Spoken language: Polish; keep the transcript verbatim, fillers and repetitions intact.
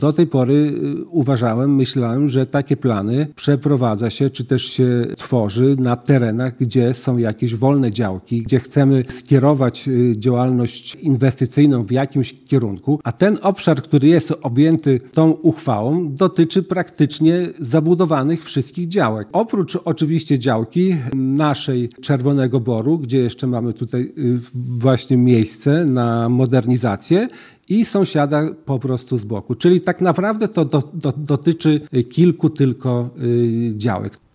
Do tej pory y, uważałem, myślałem, że takie plany przeprowadza się, czy też się tworzy na terenach, gdzie są jakieś wolne działki, gdzie chcemy skierować y, działalność inwestycyjną w jakimś kierunku, a ten obszar, który jest objęty tą uchwałą, dotyczy praktycznie zabudowanych wszystkich działek. Oprócz oczywiście działki naszej Czerwonego Boru, gdzie jeszcze mamy tutaj y, właśnie miejsce na modernizację, i sąsiada po prostu z boku. Czyli tak naprawdę to do, do, dotyczy kilku tylko y, działek.